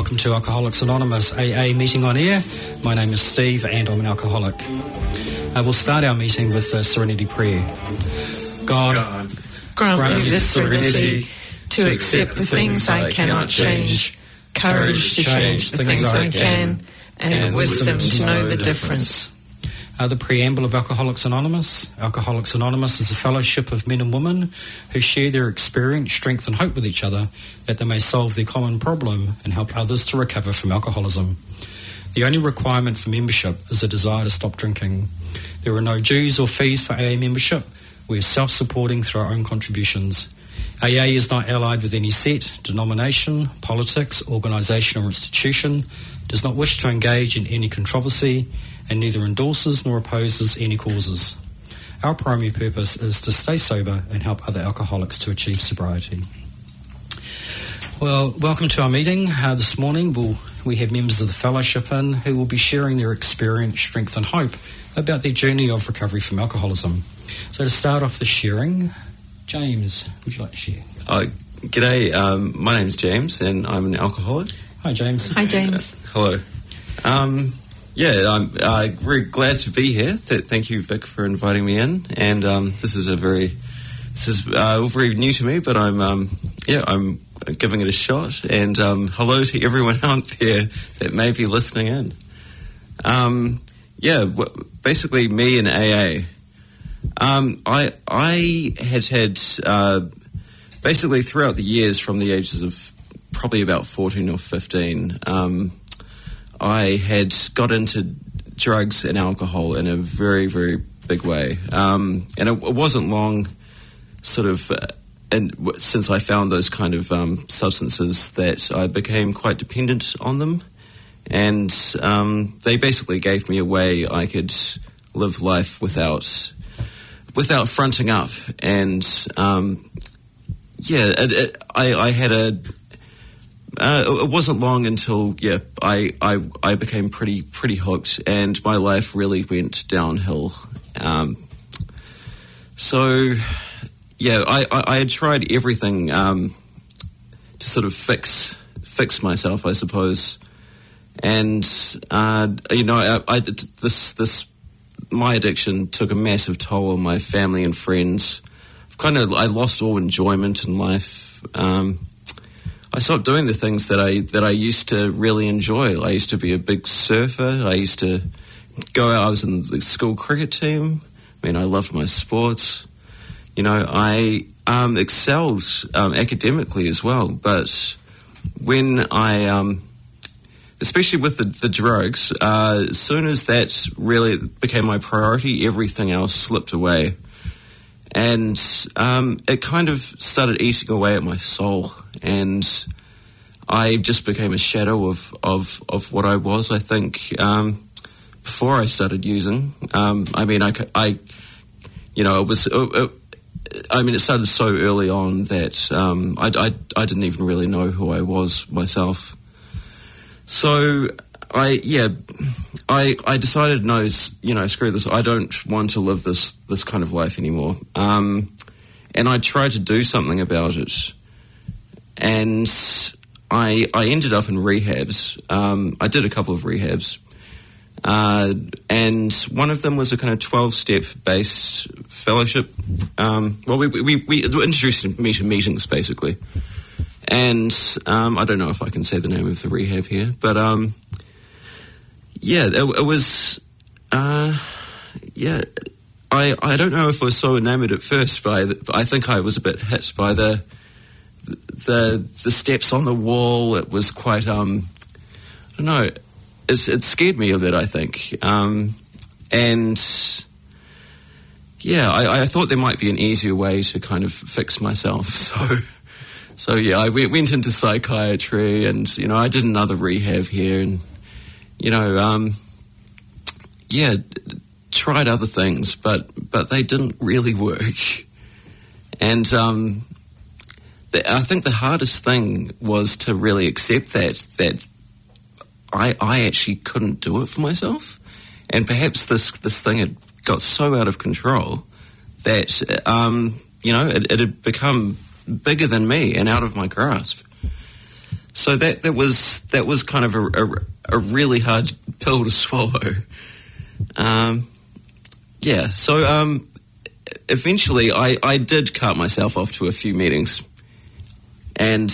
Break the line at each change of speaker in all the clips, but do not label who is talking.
welcome to Alcoholics Anonymous AA meeting on air. My name is Steve and I'm an alcoholic. We'll start our meeting with the Serenity Prayer. God, grant me the serenity to accept the things I cannot change, courage to change the things I can, and wisdom to know the difference. The preamble of Alcoholics Anonymous. Alcoholics Anonymous is a fellowship of men and women who share their experience, strength and hope with each other that they may solve their common problem and help others to recover from alcoholism. The only requirement for membership is a desire to stop drinking. There are no dues or fees for AA membership. We are self-supporting through our own contributions. AA is not allied with any set, denomination, politics, organisation or institution, does not wish to engage in any controversy, and neither endorses nor opposes any causes. Our primary purpose is to stay sober and help other alcoholics to achieve sobriety. Well, welcome to our meeting. This morning we have members of the fellowship in who will be sharing their experience, strength and hope about their journey of recovery from alcoholism. So to start off the sharing, James, would you like to share?
G'day, my name's James and I'm an alcoholic.
Hi James.
Hi James.
Hello. I'm very glad to be here. Thank you, Vic, for inviting me in. And this is very new to me, but I'm giving it a shot. And hello to everyone out there that may be listening in. Basically, me and AA. I had basically throughout the years, from the ages of probably about 14 or 15. I had got into drugs and alcohol in a very, very big way. And it wasn't long since I found those kind of substances that I became quite dependent on them. And they basically gave me a way I could live life without fronting up. And I had it wasn't long until I became pretty hooked, and my life really went downhill. I had tried everything to sort of fix myself, I suppose, and my addiction took a massive toll on my family and friends. I lost all enjoyment in life. I stopped doing the things that I used to really enjoy. I used to be a big surfer. I used to go out. I was in the school cricket team. I mean, I loved my sports. I excelled academically as well. But when I, especially with the drugs, as soon as that really became my priority, everything else slipped away. And it kind of started eating away at my soul, and I just became a shadow of what I was, I think, before I started using. It started so early on that I didn't even really know who I was myself. So I decided, no, screw this. I don't want to live this kind of life anymore. And I tried to do something about it. And I ended up in rehabs. I did a couple of rehabs. And one of them was a kind of 12-step based fellowship. We introduced me to meetings, basically. And I don't know if I can say the name of the rehab here, but it was, I don't know if I was so enamored at first, but I think I was a bit hit by the steps on the wall. It was quite, I don't know, it scared me a bit, I think. I thought there might be an easier way to kind of fix myself, So I went into psychiatry, and I did another rehab here, and tried other things, but they didn't really work. And I think the hardest thing was to really accept that I actually couldn't do it for myself, and perhaps this thing had got so out of control that it had become bigger than me and out of my grasp. So that was kind of a really hard pill to swallow. So eventually I did cut myself off to a few meetings, and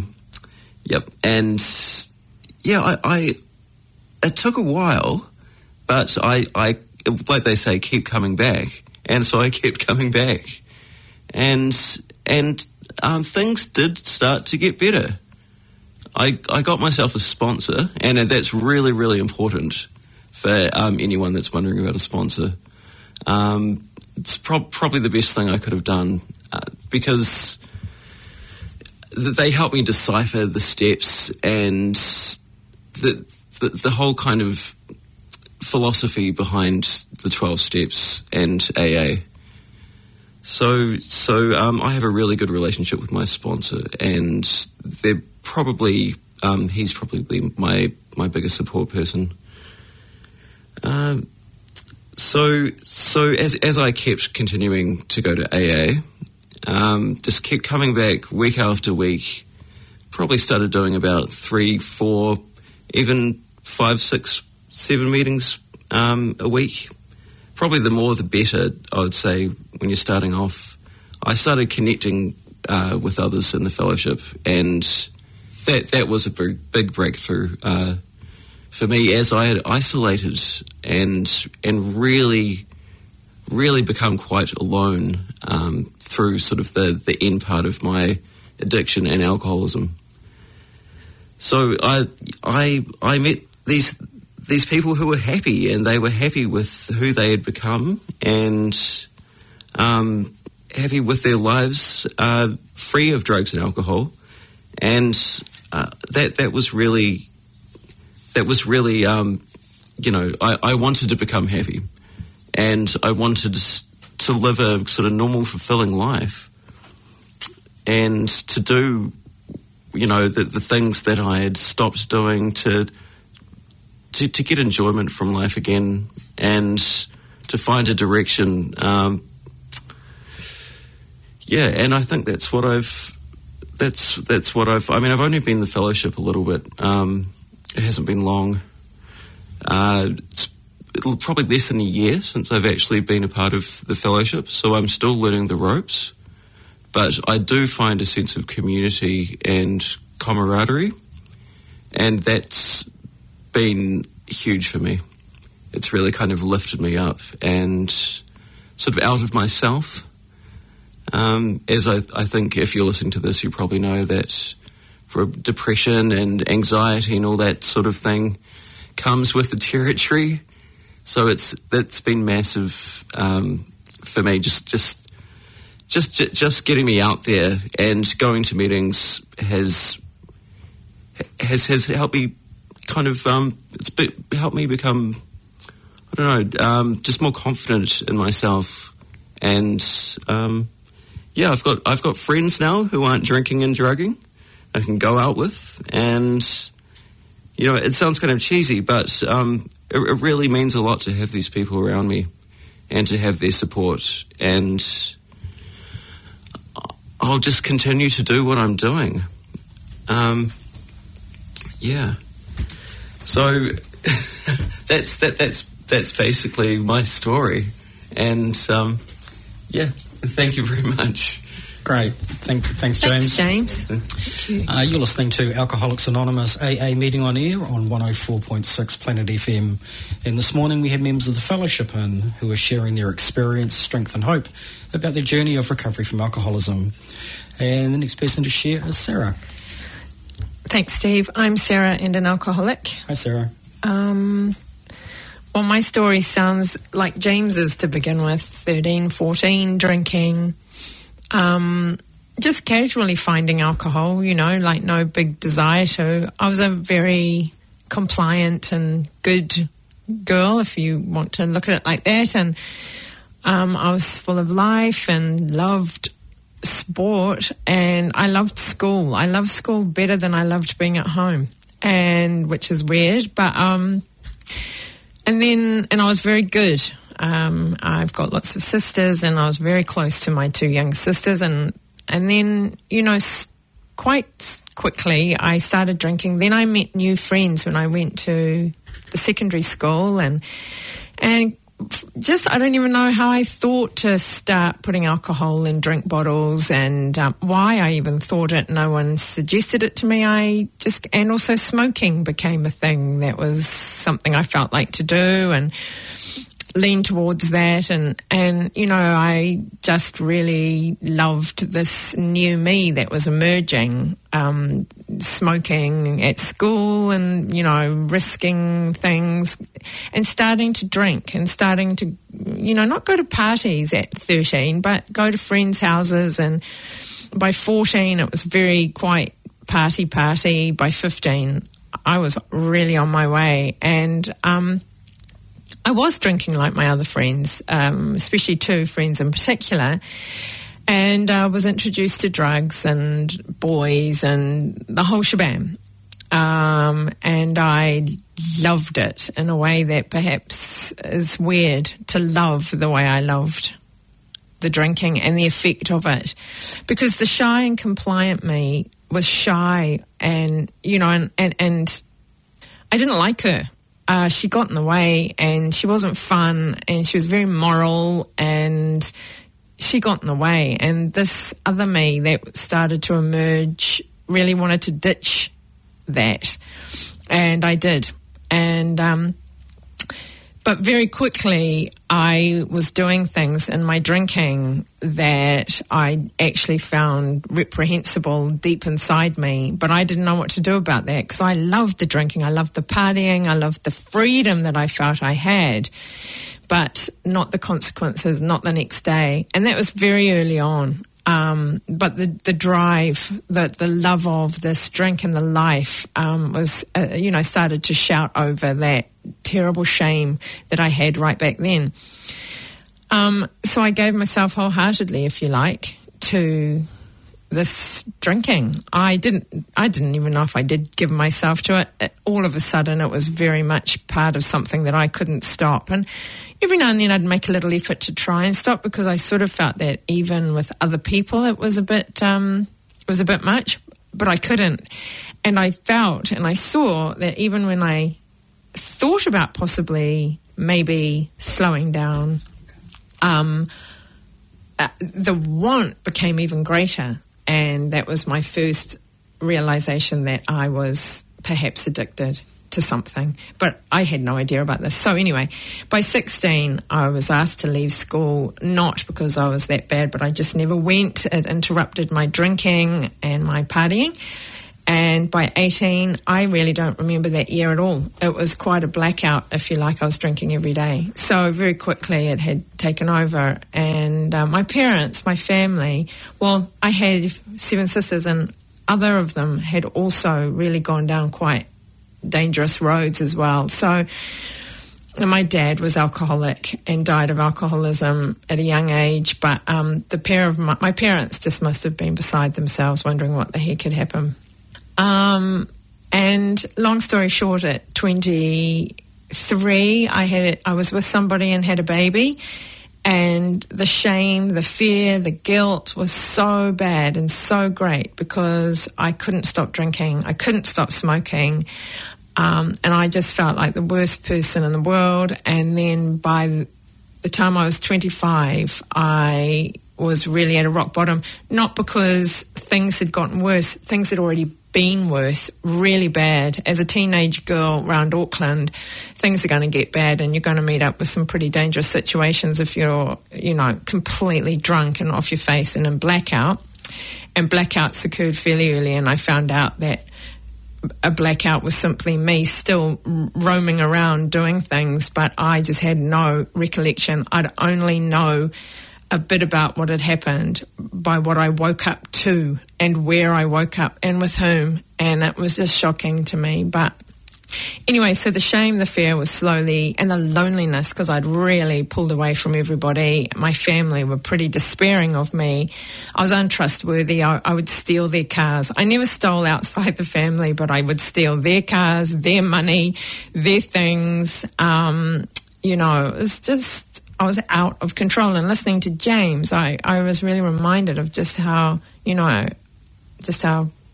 it took a while, but I like they say, keep coming back, and so I kept coming back, and things did start to get better. I got myself a sponsor, and that's really, really important for anyone that's wondering about a sponsor. It's probably the best thing I could have done, because they helped me decipher the steps and the whole kind of philosophy behind the 12 steps and AA. So I have a really good relationship with my sponsor, and they're probably he's probably my biggest support person. So as I kept continuing to go to AA, just kept coming back week after week. Probably started doing about 3, 4, even 5, 6, 7 meetings a week. Probably the more the better, I would say, when you're starting off. I started connecting with others in the fellowship, and that was a big breakthrough for me, as I had isolated and really become quite alone through sort of the end part of my addiction and alcoholism. So I met these people who were happy, and they were happy with who they had become, and happy with their lives, free of drugs and alcohol, and that was really I wanted to become happy, and I wanted to live a sort of normal, fulfilling life, and to do the things that I had stopped doing, to get enjoyment from life again, and to find a direction. And I think that's what I've I mean, I've only been in the fellowship a little bit. It hasn't been long. It's probably less than a year since I've actually been a part of the fellowship, so I'm still learning the ropes. But I do find a sense of community and camaraderie, and that's been huge for me. It's really kind of lifted me up and sort of out of myself. As I think if you're listening to this, you probably know that for depression and anxiety and all that sort of thing comes with the territory. So that's been massive for me. Just getting me out there and going to meetings has helped me kind of helped me become, I don't know, just more confident in myself. And I've got friends now who aren't drinking and drugging. I can go out with, and it sounds kind of cheesy, but it really means a lot to have these people around me and to have their support. And I'll just continue to do what I'm doing. So that's basically my story. And thank you very much.
Great. Thanks, James.
Thanks, James.
You're listening to Alcoholics Anonymous AA Meeting on Air on 104.6 Planet FM. And this morning we had members of the fellowship in who are sharing their experience, strength and hope about their journey of recovery from alcoholism. And the next person to share is Sarah.
Thanks, Steve. I'm Sarah and an alcoholic.
Hi, Sarah.
Well, my story sounds like James's to begin with. 13, 14, drinking. Just casually finding alcohol, like no big desire to. I was a very compliant and good girl, if you want to look at it like that. And I was full of life and loved sport, and I loved school. I loved school better than I loved being at home, and which is weird, but and I was very good. I've got lots of sisters, and I was very close to my 2 young sisters, and then quite quickly I started drinking. Then I met new friends when I went to the secondary school, and just I don't even know how I thought to start putting alcohol in drink bottles, and why I even thought it. No one suggested it to me. And also smoking became a thing that was something I felt like to do, and lean towards that, and I just really loved this new me that was emerging, smoking at school, and risking things, and starting to drink, and starting to not go to parties at 13 but go to friends' houses. And by 14 it was very quite party. By 15 I was really on my way, and I was drinking like my other friends, especially two friends in particular, and I was introduced to drugs and boys and the whole shebang. And I loved it in a way that perhaps is weird to love the way I loved the drinking and the effect of it. Because the shy and compliant me was shy, and, and I didn't like her. She got in the way, and she wasn't fun, and she was very moral, and she got in the way. And this other me that started to emerge really wanted to ditch that, and I did. And but very quickly I was doing things in my drinking that I actually found reprehensible deep inside me, but I didn't know what to do about that, because I loved the drinking, I loved the partying, I loved the freedom that I felt I had, but not the consequences, not the next day. And that was very early on. But the drive, the love of this drink and the life was, started to shout over that terrible shame that I had right back then. So I gave myself wholeheartedly, if you like, to this drinking. I didn't even know if I did give myself to it. All of a sudden, it was very much part of something that I couldn't stop. And every now and then I'd make a little effort to try and stop, because I sort of felt that even with other people it was a bit much, but I couldn't. And I felt and I saw that even when I thought about possibly maybe slowing down, the want became even greater. And that was my first realization that I was perhaps addicted to something, but I had no idea about this. So anyway, by 16 I was asked to leave school, not because I was that bad, but I just never went. It interrupted my drinking and my partying. And by 18 I really don't remember that year at all. It was quite a blackout, if you like. I was drinking every day, so very quickly it had taken over. And my parents, my family, well, I had 7 sisters, and other of them had also really gone down quite dangerous roads as well. So my dad was alcoholic and died of alcoholism at a young age, but the pair of my parents just must have been beside themselves, wondering what the heck had happened. And long story short, at 23 I was with somebody and had a baby, and the shame, the fear, the guilt was so bad and so great, because I couldn't stop drinking, I couldn't stop smoking, and I just felt like the worst person in the world. And then by the time I was 25, I was really at a rock bottom, not because things had gotten worse, things had already been worse, really bad. As a teenage girl around Auckland, things are going to get bad, and you're going to meet up with some pretty dangerous situations if you're, completely drunk and off your face and in blackout. And blackouts occurred fairly early, and I found out that a blackout was simply me still roaming around doing things, but I just had no recollection. I'd only know a bit about what had happened by what I woke up to and where I woke up and with whom, and it was just shocking to me. But anyway, so the shame, the fear was slowly, and the loneliness, because I'd really pulled away from everybody. My family were pretty despairing of me. I was untrustworthy. I would steal their cars. I never stole outside the family, but I would steal their cars, their money, their things. It was just, I was out of control. And listening to James, I was really reminded of just how, just how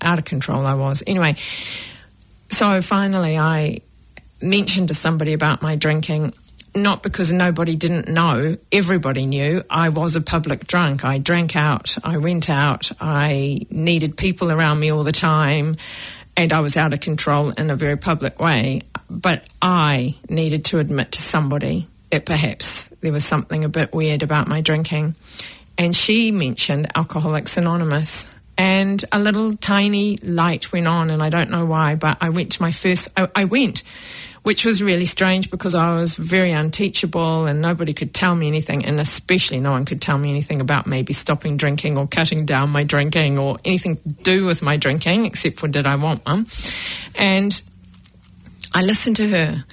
out of control I was. Anyway, so finally I mentioned to somebody about my drinking, not because nobody didn't know, everybody knew. I was a public drunk. I drank out, I went out, I needed people around me all the time, and I was out of control in a very public way. But I needed to admit to somebody that perhaps there was something a bit weird about my drinking. And she mentioned Alcoholics Anonymous. And a little tiny light went on, and I don't know why, but I went to my first... I went, which was really strange because I was very unteachable and nobody could tell me anything, and especially no one could tell me anything about maybe stopping drinking or cutting down my drinking or anything to do with my drinking, except for did I want one. And I listened to her.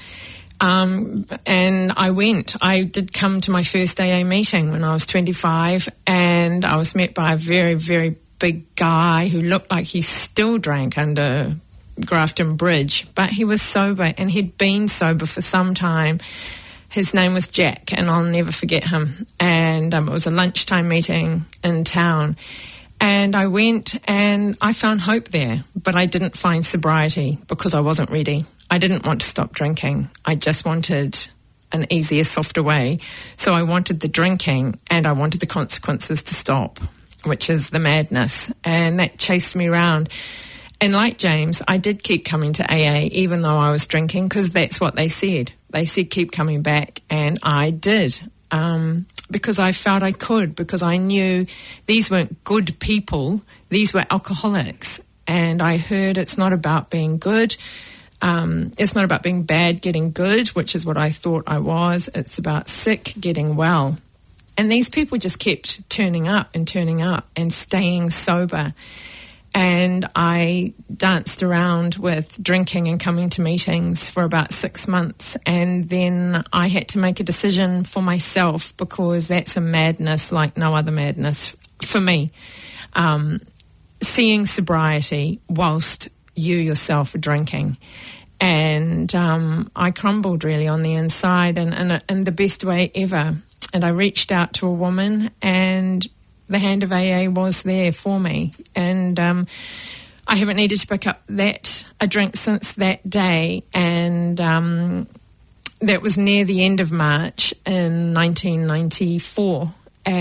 And I went. I did come to my first AA meeting when I was 25, and I was met by a very, very big guy who looked like he still drank under Grafton Bridge, but he was sober, and he'd been sober for some time. His name was Jack, and I'll never forget him. And it was a lunchtime meeting in town. And I went and I found hope there, but I didn't find sobriety because I wasn't ready. I didn't want to stop drinking. I just wanted an easier, softer way. So I wanted the drinking and I wanted the consequences to stop, which is the madness. And that chased me around. And like James, I did keep coming to AA even though I was drinking, because that's what they said. They said keep coming back, and I did. Because I felt I could, because I knew these weren't good people, these were alcoholics. And I heard it's not about being good, it's not about being bad getting good, which is what I thought I was. It's about sick getting well. And these people just kept turning up and staying sober. And I danced around with drinking and coming to meetings for about 6 months. And then I had to make a decision for myself, because that's a madness like no other madness for me. Seeing sobriety whilst you yourself are drinking. And I crumbled really on the inside, and in the best way ever. And I reached out to a woman, and the hand of AA was there for me. And I haven't needed to pick up a drink since that day. And that was near the end of March in 1994.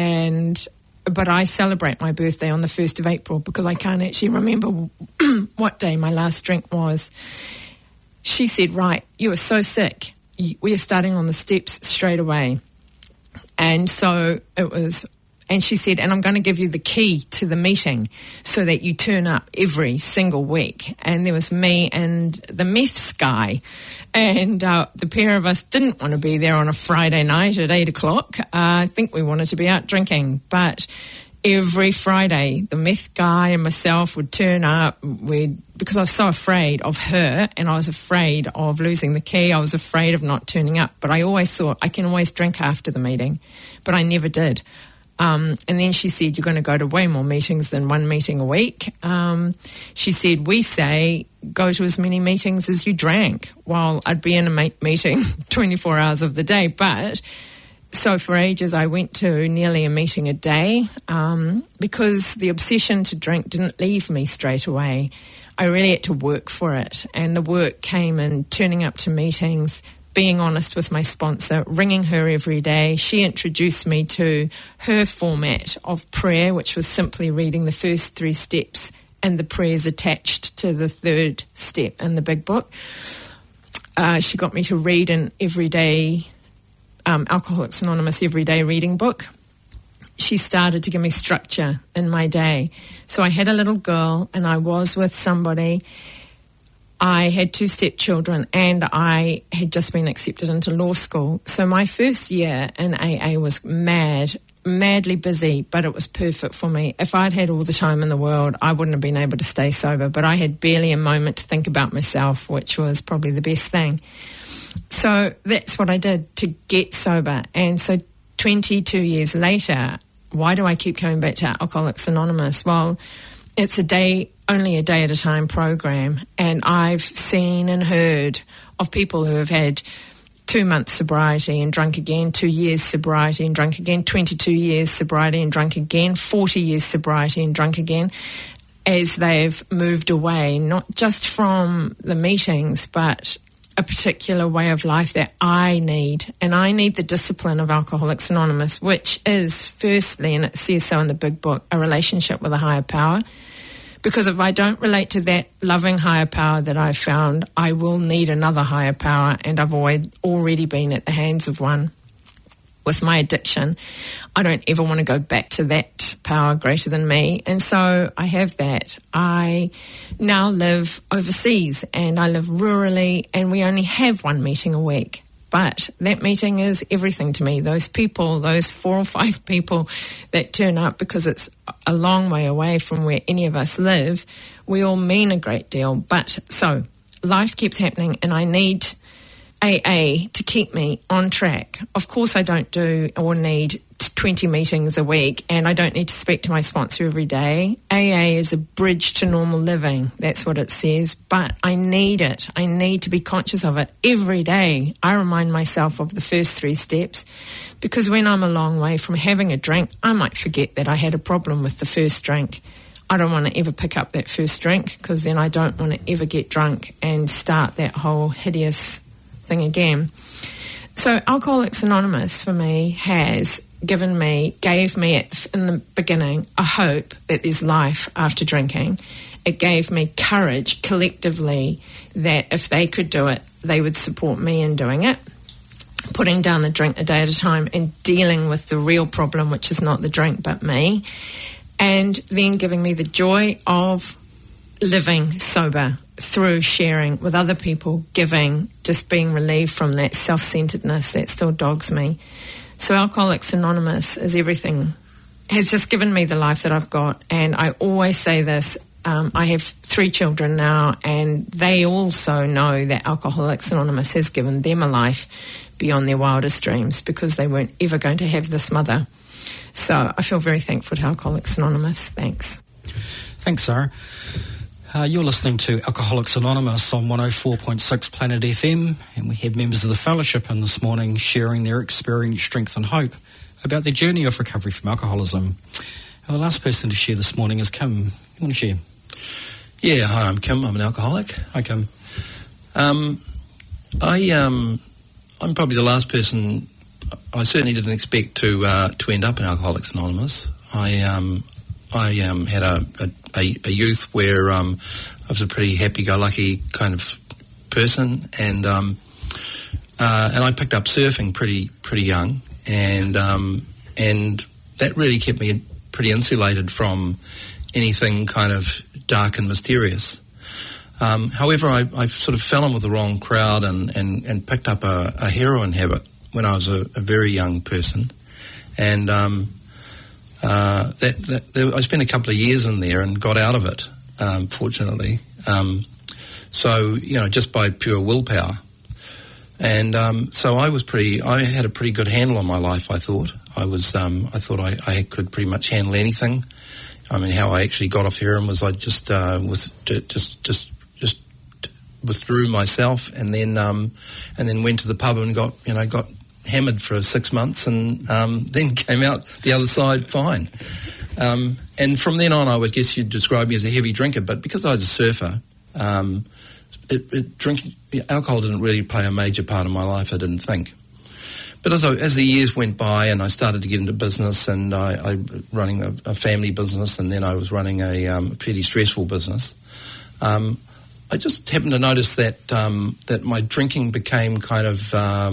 But I celebrate my birthday on the 1st of April because I can't actually remember what day my last drink was. She said, right, you are so sick. We are starting on the steps straight away. And so it was... And she said, and I'm going to give you the key to the meeting so that you turn up every single week. And there was me and the meths guy. And the pair of us didn't want to be there on a Friday night at 8 o'clock. I think we wanted to be out drinking. But every Friday, the meth guy and myself would turn up. Because I was so afraid of her, and I was afraid of losing the key. I was afraid of not turning up. But I always thought I can always drink after the meeting. But I never did. And then she said, you're going to go to way more meetings than one meeting a week. She said, we say go to as many meetings as you drank. Well, I'd be in a meeting 24 hours of the day. But so for ages I went to nearly a meeting a day because the obsession to drink didn't leave me straight away. I really had to work for it. And the work came in turning up to meetings, being honest with my sponsor, ringing her every day. She introduced me to her format of prayer, which was simply reading the first 3 steps and the prayers attached to the 3rd step in the big book. She got me to read an everyday, Alcoholics Anonymous everyday reading book. She started to give me structure in my day. So I had a little girl and I was with somebody. I had 2 stepchildren and I had just been accepted into law school. So my first year in AA was madly busy, but it was perfect for me. If I'd had all the time in the world, I wouldn't have been able to stay sober, but I had barely a moment to think about myself, which was probably the best thing. So that's what I did to get sober. And so 22 years later, why do I keep coming back to Alcoholics Anonymous? Well, it's only a day at a time program, and I've seen and heard of people who have had 2 months sobriety and drunk again, 2 years sobriety and drunk again, 22 years sobriety and drunk again, 40 years sobriety and drunk again. as they've moved away, not just from the meetings, but a particular way of life that I need. And I need the discipline of Alcoholics Anonymous, which is firstly, and it says so in the big book, a relationship with a higher power. Because if I don't relate to that loving higher power that I've found, I will need another higher power, and I've already been at the hands of one. With my addiction, I don't ever want to go back to that power greater than me. And so I have that. I now live overseas and I live rurally, and we only have one meeting a week. But that meeting is everything to me. Those people, those 4 or 5 people that turn up, because it's a long way away from where any of us live, we all mean a great deal. But so life keeps happening, and I need AA to keep me on track. Of course, I don't do or need 20 meetings a week, and I don't need to speak to my sponsor every day. AA is a bridge to normal living. That's what it says. But I need it. I need to be conscious of it every day. I remind myself of the first 3 steps, because when I'm a long way from having a drink, I might forget that I had a problem with the first drink. I don't want to ever pick up that first drink, because then I don't want to ever get drunk and start that whole hideous thing again. So Alcoholics Anonymous for me gave me in the beginning a hope that there's life after drinking. It gave me courage collectively that if they could do it, they would support me in doing it, putting down the drink a day at a time and dealing with the real problem, which is not the drink but me, and then giving me the joy of living sober through sharing with other people, giving, just being relieved from that self-centeredness that still dogs me. So Alcoholics Anonymous is everything, has just given me the life that I've got. And I always say this, I have 3 children now, and they also know that Alcoholics Anonymous has given them a life beyond their wildest dreams, because they weren't ever going to have this mother. So I feel very thankful to Alcoholics Anonymous. Thanks.
Thanks, Sarah. You're listening to Alcoholics Anonymous on 104.6 Planet FM, and we have members of the fellowship in this morning sharing their experience, strength and hope about their journey of recovery from alcoholism. And the last person to share this morning is Kim. You want to share?
Yeah, hi, I'm Kim. I'm an alcoholic.
Hi, Kim.
I'm probably the last person. I certainly didn't expect to end up in Alcoholics Anonymous. I had a youth where I was a pretty happy-go-lucky kind of person, and I picked up surfing pretty young, and that really kept me pretty insulated from anything kind of dark and mysterious. However, I sort of fell in with the wrong crowd and picked up a heroin habit when I was a very young person, and I spent a couple of years in there and got out of it, fortunately. So, just by pure willpower. And so I had a pretty good handle on my life, I thought. I thought I could pretty much handle anything. I mean, how I actually got off heroin was I just withdrew myself, and then went to the pub and got hammered for 6 months, and then came out the other side fine. And from then on, I guess you'd describe me as a heavy drinker, but because I was a surfer, alcohol didn't really play a major part of my life, I didn't think. But as the years went by and I started to get into business, and I running a family business, and then I was running a pretty stressful business, I just happened to notice that my drinking became kind of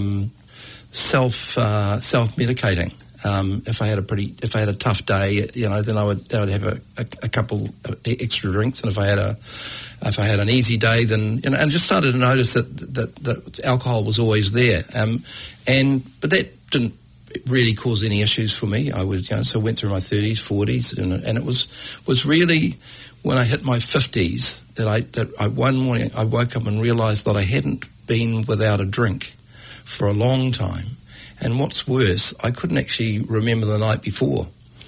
self-medicating. If I had a tough day, then I would have a couple of extra drinks, and if I had an easy day, then and I just started to notice that alcohol was always there, but that didn't really cause any issues for me. I was so I went through my 30s, 40s, and it was really when I hit my 50s that I one morning I woke up and realised that I hadn't been without a drink for a long time. And what's worse, I couldn't actually remember the night before.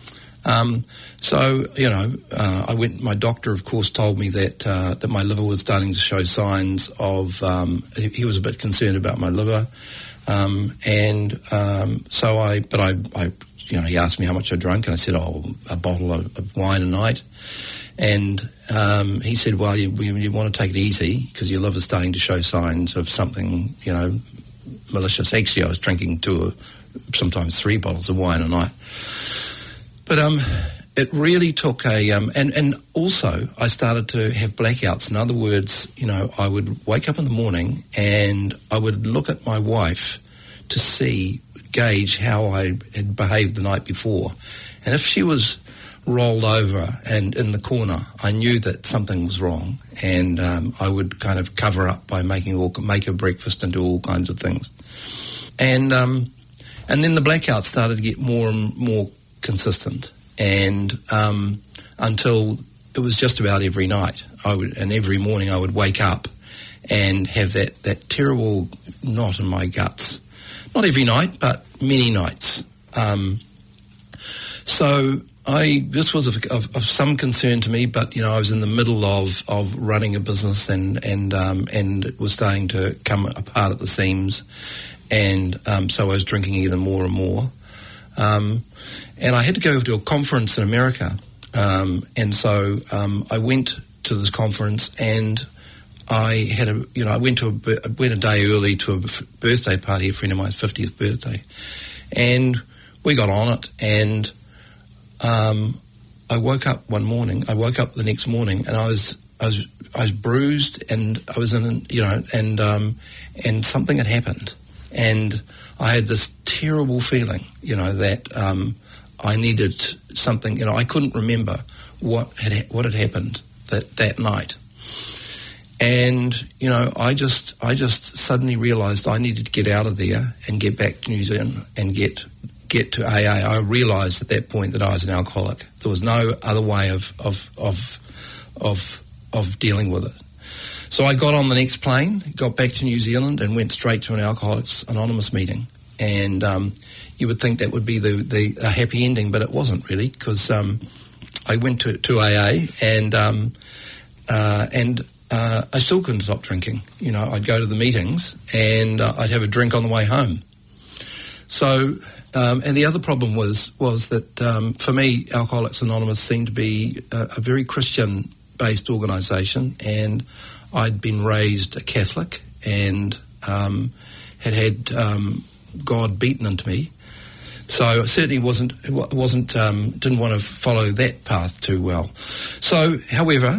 I went. My doctor, of course, told me that my liver was starting to show signs of. He was a bit concerned about my liver, he asked me how much I drank, and I said, a bottle of wine a night. And he said, well, you want to take it easy because your liver's starting to show signs of something, malicious. Actually, I was drinking sometimes 3 bottles of wine a night. But it really took and also I started to have blackouts. In other words, I would wake up in the morning and I would look at my wife to gauge how I had behaved the night before. And if she was rolled over and in the corner, I knew that something was wrong, and I would kind of cover up by make her breakfast and do all kinds of things. And then the blackouts started to get more and more consistent, and until it was just about every night. And every morning I would wake up and have that terrible knot in my guts. Not every night, but many nights. So this was of some concern to me, but I was in the middle of running a business, and it was starting to come apart at the seams, and so I was drinking even more and more, and I had to go to a conference in America, and so I went to this conference, and I had I went a day early to a birthday party, a friend of mine's 50th birthday, and we got on it, and I woke up the next morning, and I was bruised, and I was in, and something had happened, and I had this terrible feeling, that I needed something. I couldn't remember what had happened that night, and I just suddenly realised I needed to get out of there and get back to New Zealand and get to AA. I realised at that point that I was an alcoholic. There was no other way of dealing with it. So I got on the next plane, got back to New Zealand, and went straight to an Alcoholics Anonymous meeting. And you would think that would be a happy ending, but it wasn't really, because I went to AA, and I still couldn't stop drinking. I'd go to the meetings, and I'd have a drink on the way home. So. And the other problem was that for me, Alcoholics Anonymous seemed to be a very Christian-based organisation, and I'd been raised a Catholic and had God beaten into me. So I certainly didn't want to follow that path too well. So, however,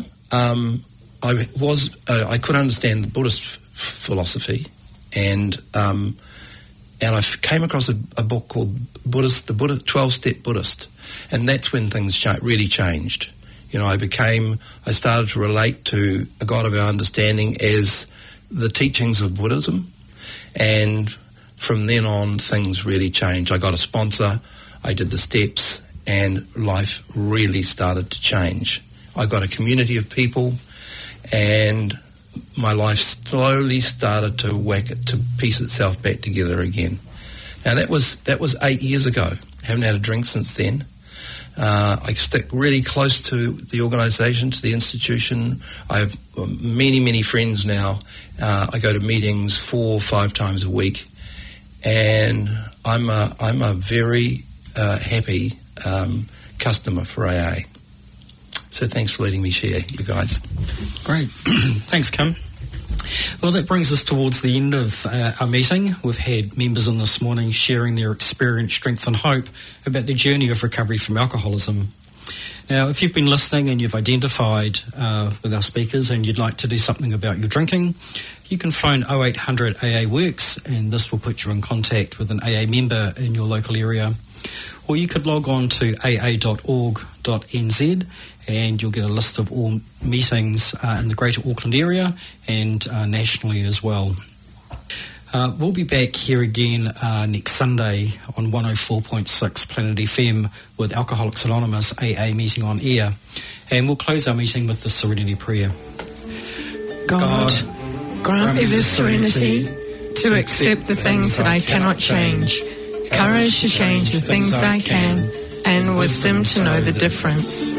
I could understand the Buddhist philosophy, and I came across a book called the 12-Step Buddhist, and that's when things really changed. I started to relate to a God of our understanding as the teachings of Buddhism, and from then on things really changed. I got a sponsor, I did the steps, and life really started to change. I got a community of people, and my life slowly started to piece itself back together again. Now that was 8 years ago. I haven't had a drink since then. I stick really close to the organisation, to the institution. I have many, many friends now. I go to meetings 4 or 5 times a week, and I'm a very happy customer for AA. So thanks for letting me share, you guys.
Great. Thanks, Kim. Well, that brings us towards the end of our meeting. We've had members in this morning sharing their experience, strength and hope about their journey of recovery from alcoholism. Now, if you've been listening and you've identified with our speakers and you'd like to do something about your drinking, you can phone 0800 AA Works, and this will put you in contact with an AA member in your local area. Or you could log on to aa.org.nz, and you'll get a list of all meetings in the Greater Auckland area and nationally as well. We'll be back here again next Sunday on 104.6 Planet FM with Alcoholics Anonymous AA meeting on air, and we'll close our meeting with the Serenity Prayer.
God, grant me the serenity to accept the things that I cannot change, courage to change the things I can, and wisdom to know the difference.